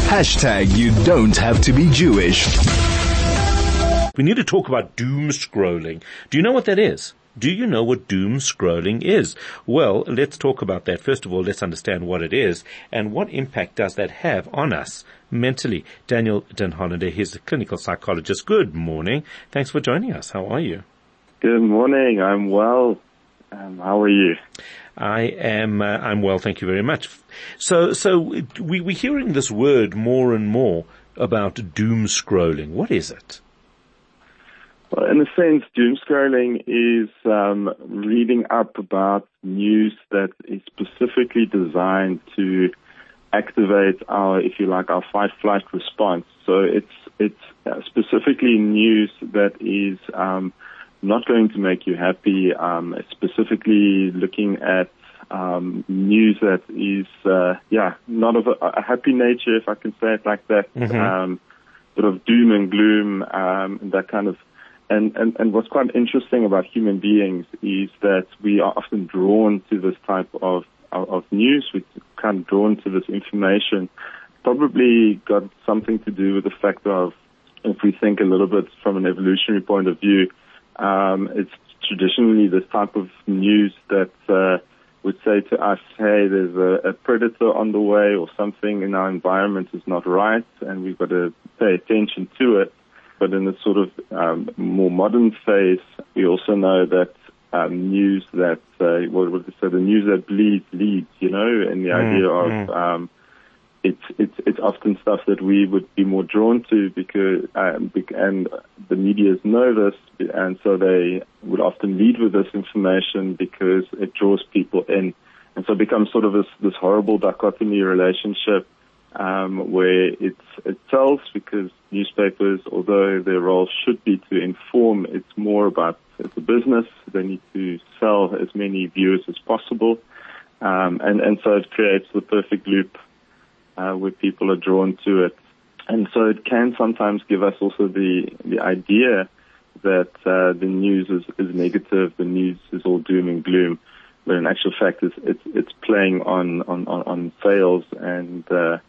You don't have to be Jewish. We need to talk about doom scrolling. Do you know what that is? Do you know what doom scrolling is? Well, let's talk about that. First of all, let's understand what it is and what impact does that have on us mentally. Daniel Den Hollander, he's a clinical psychologist. Good morning. Thanks for joining us. How are you? Good morning. I'm well. How are you? I'm well, thank you very much. So we're hearing this word more and more about doom scrolling. What is it? Well, in a sense, doom scrolling is reading up about news that is specifically designed to activate our, if you like, our fight-flight response. So it's specifically news that is not going to make you happy. Specifically looking at news that is, not of a happy nature, if I can say it like that. Mm-hmm. Sort of doom and gloom, that kind of. And what's quite interesting about human beings is that we are often drawn to this type of news. We're kind of drawn to this information. Probably got something to do with the fact of, if we think a little bit from an evolutionary point of view, it's traditionally this type of news that would say to us, hey, there's a predator on the way or something in our environment is not right, and we've got to pay attention to it. But in the sort of more modern phase, we also know that news that, the news that bleeds leads, and the idea of it's often stuff that we would be more drawn to because and the medias know this, and so they would often lead with this information because it draws people in, and so it becomes sort of this horrible dichotomy relationship where it sells because newspapers, although their role should be to inform, it's more about it's a business. They need to sell as many viewers as possible, and so it creates the perfect loop where people are drawn to it. And so it can sometimes give us also the idea that the news is negative, the news is all doom and gloom, but in actual fact it's playing on sales and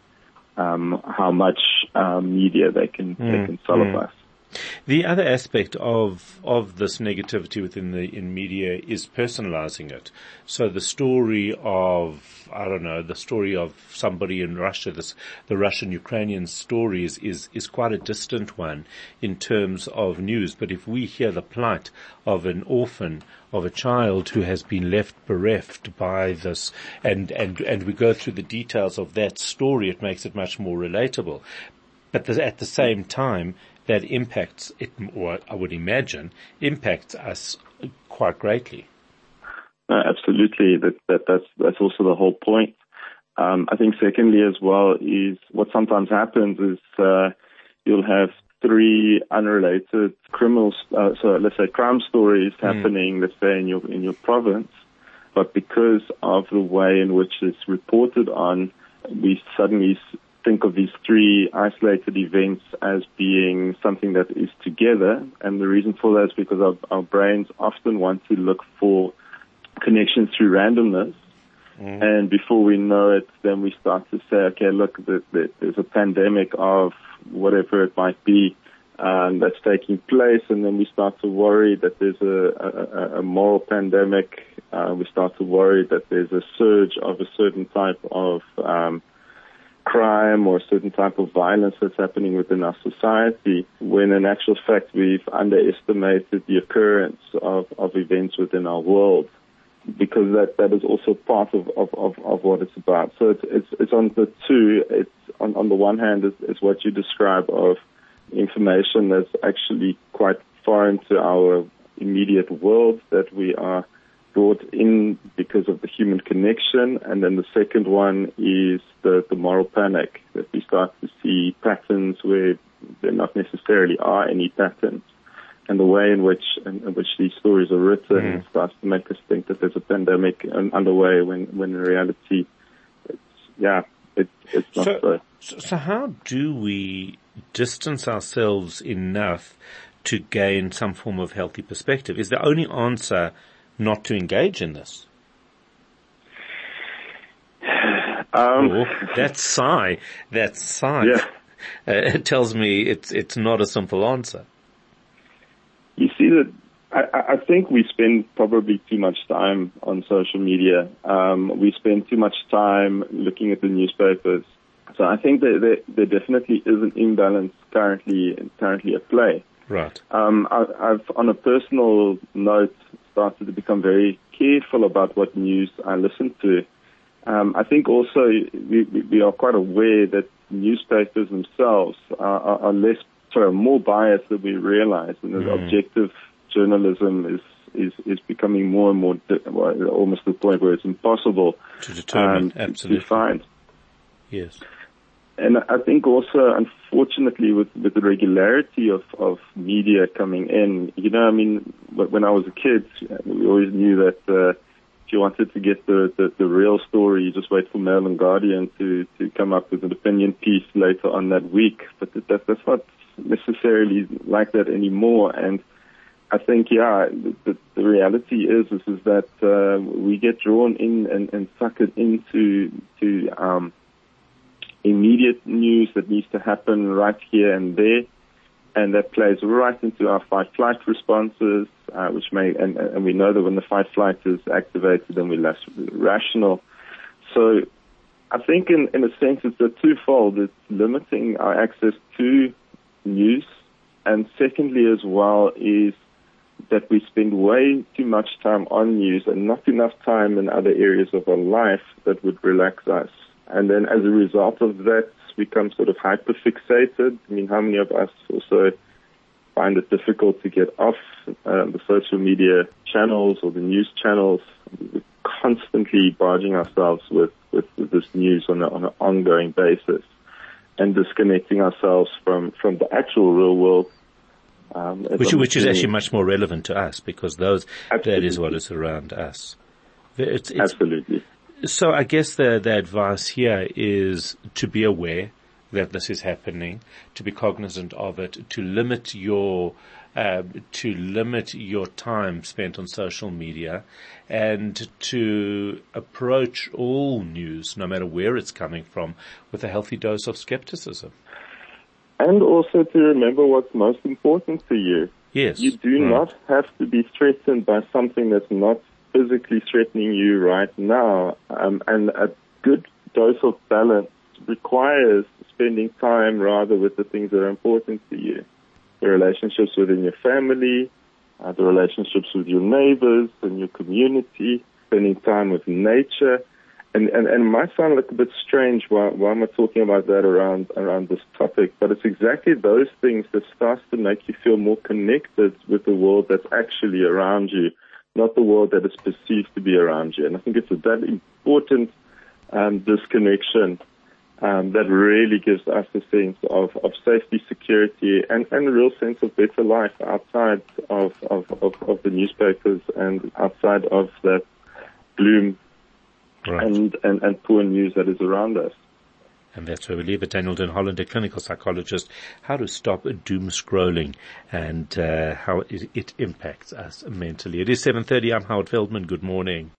how much media they can sell of us. The other aspect of this negativity in media is personalizing it. So the story of, the story of somebody in Russia, the Russian-Ukrainian story is quite a distant one in terms of news. But if we hear the plight of an orphan, of a child who has been left bereft by this, and we go through the details of that story, it makes it much more relatable. But at the same time, that impacts it, or I would imagine, impacts us quite greatly. Absolutely. That's also the whole point. I think secondly as well is what sometimes happens is you'll have three unrelated criminals, so let's say crime stories happening, let's say in your province, but because of the way in which it's reported on, we suddenly think of these three isolated events as being something that is together. And the reason for that is because our brains often want to look for connections through randomness. And before we know it, then we start to say, okay, look, there's a pandemic of whatever it might be that's taking place. And then we start to worry that there's a moral pandemic. We start to worry that there's a surge of a certain type of crime or a certain type of violence that's happening within our society, when in actual fact we've underestimated the occurrence of events within our world, because that is also part of what it's about. So it's on the two. It's on the one hand is what you describe of information that's actually quite foreign to our immediate world that we are brought in because of the human connection, and then the second one is the moral panic, that we start to see patterns where there not necessarily are any patterns, and the way in which these stories are written starts to make us think that there's a pandemic underway when in reality it's not so. So how do we distance ourselves enough to gain some form of healthy perspective? Is the only answer not to engage in this? That's sigh. Yeah. It tells me it's not a simple answer. You see that I think we spend probably too much time on social media. We spend too much time looking at the newspapers. So I think that there definitely is an imbalance currently at play. Right. I've, on a personal note, started to become very careful about what news I listen to. I think also we are quite aware that newspapers themselves are more biased than we realize, and that objective journalism is becoming more and more almost to the point where it's impossible to determine, absolutely, to find. Yes. And I think also, unfortunately, with the regularity of media coming in, when I was a kid, we always knew that if you wanted to get the real story, you just wait for Mail and Guardian to come up with an opinion piece later on that week. But that's not necessarily like that anymore. And I think, the reality is that we get drawn in and suckered into immediate news that needs to happen right here and there, and that plays right into our fight-flight responses, which and we know that when the fight-flight is activated, then we're less rational. So I think in a sense it's a twofold. It's limiting our access to news, and secondly as well is that we spend way too much time on news and not enough time in other areas of our life that would relax us. And then as a result of that, we become sort of hyperfixated. I mean, how many of us also find it difficult to get off the social media channels or the news channels? We're constantly barging ourselves with this news on an ongoing basis and disconnecting ourselves from the actual real world. Which is actually much more relevant to us because that is what is around us. It's absolutely. So I guess the advice here is to be aware that this is happening, to be cognizant of it, to limit your time spent on social media, and to approach all news, no matter where it's coming from, with a healthy dose of skepticism. And also to remember what's most important to you. Yes. You do not have to be threatened by something that's not physically threatening you right now. And a good dose of balance requires spending time rather with the things that are important to you. The relationships within your family, the relationships with your neighbors and your community, spending time with nature. And it might sound like a bit strange why am I talking about that around this topic, but it's exactly those things that starts to make you feel more connected with the world that's actually around you, not the world that is perceived to be around you. And I think it's that important disconnection that really gives us a sense of safety, security, and a real sense of better life outside of the newspapers and outside of that gloom. Right. And poor news that is around us. And that's where we leave it. Daniel Den Holland, a clinical psychologist, how to stop doom scrolling and how it impacts us mentally. It is 7:30. I'm Howard Feldman. Good morning.